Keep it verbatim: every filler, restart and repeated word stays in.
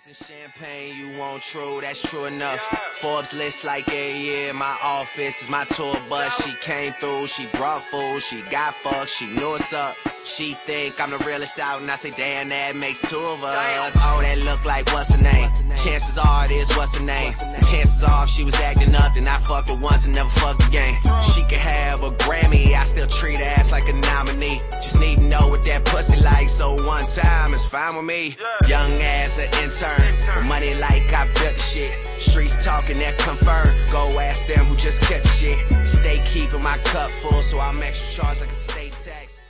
Ice and champagne, you want true, that's true enough. Forbes list like every year, my office is my tour bus. She came through, she brought food, she got fucked, she knew what's up. She think I'm the realest out, and I say, damn, that makes two of us. Oh, that look like what's her name? Chances are it is what's her name. Chances are if she was acting up, then I fucked her once and never fucked again. She could have a Grammy, I still treat her ass like a nominee. Just need to know what that pussy like, so one time is fine with me. Young ass an intern, with money like I built the shit. Streets talking that confirm, go ask them who just kept shit. Stay keeping my cup full, so I'm extra charged like a state tax.